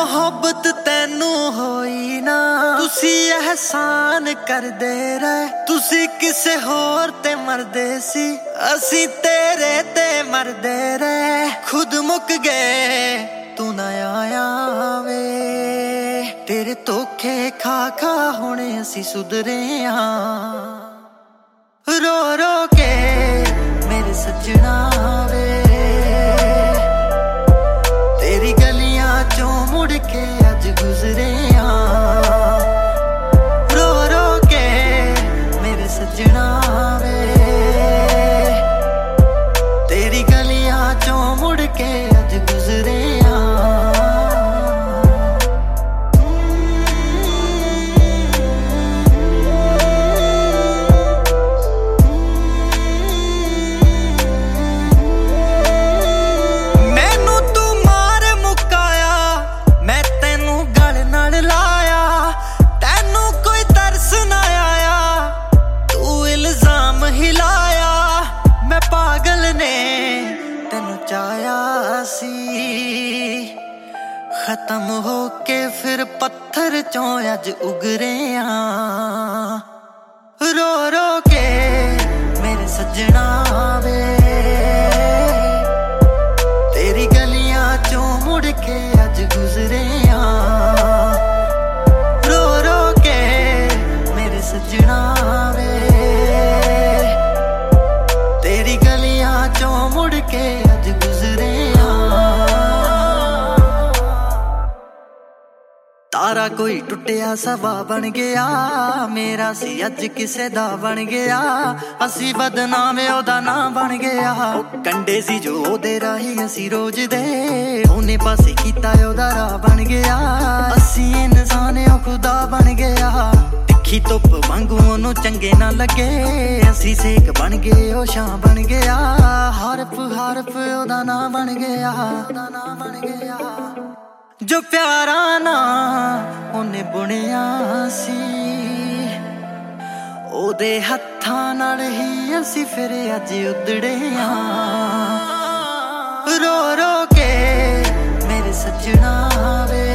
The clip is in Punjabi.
ਮੁਹੱਬਤ ਤੈਨੂੰ ਹੋਈ ਨਾ, ਤੁਸੀਂ ਅਹਿਸਾਨ ਕਰਦੇ ਰਹੇ। ਤੁਸੀਂ ਕਿਸੇ ਹੋਰ ਤੇ ਮਰਦੇ ਸੀ, ਅਸੀਂ ਤੇਰੇ ਤੇ ਮਰਦੇ ਰਹੇ। ਖੁਦ ਮੁੱਕ ਗਏ ਤੂੰ ਨਾ ਆਇਆ ਵੇ, ਤੇਰੇ ਧੋਖੇ ਖਾ ਖਾ ਹੁਣ ਅਸੀਂ ਸੁਧਰੇ ਆਂ। ਰੋ ਰੋ ਕੇ ਮੇਰੇ ਸੱਜਣਾ ਵੇ, ਤੇਰੀ ਗਲੀਆਂ ਚੋਂ ਮੁੜ ਕੇ ਅੱਜ ਗੁਜ਼ਰੇ ਆਂ। ਰੋ ਰੋ ਕੇ ਮੇਰੇ ਸੱਜਣਾ ਵੇ, ਤੇਰੀ ਗਲੀਆਂ ਚੋਂ ਮੁੜ ਕੇ ਅੱਜ ਗੁਜ਼ਰੇ ਆਂ। ਚਾਹਿਆ ਸੀ ਖਤਮ ਹੋ ਕੇ ਫਿਰ ਪੱਥਰ ਚੋਂ ਅੱਜ ਉਗਰੇ ਆਂ। ਰੋ ਰੋ ਕੇ ਮੇਰੇ ਸੱਜਣਾ ਵੇ, ਤੇਰੀ ਗਲੀਆਂ ਚੋਂ ਮੁੜ ਕੇ ਅੱਜ ਗੁਜ਼ਰੇ ਆਂ। ਰੋ ਰੋ ਕੇ ਮੇਰੇ ਸੱਜਣਾ ਵੇ, ਤੇਰੀ ਗਲੀਆਂ ਚੋਂ ਮੁੜ ਕੇ ਅੱਜ ਗੁਜ਼ਰੇ ਆਂ। ਤਾਰਾ ਕੋਈ ਟੁੱਟਿਆ ਸਵਾ ਬਣ ਗਿਆ, ਮੇਰਾ ਸੀ ਅੱਜ ਕਿਸੇ ਦਾ ਬਣ ਗਿਆ। ਅਸੀਂ ਬਦਨਾਮ ਉਹਦਾ ਨਾਂ ਬਣ ਗਿਆ, ਉਹ ਕੰਡੇ ਸੀ ਜੋ ਉਹਦੇ ਰਾਹੀਂ ਅਸੀਂ ਰੋਜ਼ ਦੇ। ਉਹਨੇ ਪਾਸੇ ਕੀਤਾ ਉਹਦਾ ਰਾਹ ਬਣ ਗਿਆ, ਅਸੀਂ ਇਨਸਾਨ ਉਹ ਖੁਦਾ ਬਣ ਗਿਆ। ਤਿੱਖੀ ਧੁੱਪ ਵਾਂਗੂ ਉਹਨੂੰ ਚੰਗੇ ਨਾ ਲੱਗੇ, ਅਸੀਂ ਸੇਕ ਬਣ ਗਏ ਉਹ ਛਾਂ ਬਣ ਗਿਆ। ਹਰਫ ਹਰਫ ਉਹਦਾ ਨਾਂ ਬਣ ਗਿਆ, ਉਹਦਾ ਨਾਂ ਬਣ ਗਿਆ। ਜੋ ਪਿਆਰਾ ਨਾ ਉਹਨੇ ਬੁਣਿਆ ਸੀ, ਉਹਦੇ ਹੱਥਾਂ ਨਾਲ ਹੀ ਅਸੀਂ ਫਿਰ ਅੱਜ ਉਧੜੇ ਆਂ। ਰੋ ਰੋ ਕੇ ਮੇਰੇ ਸੱਜਣਾ ਵੇ,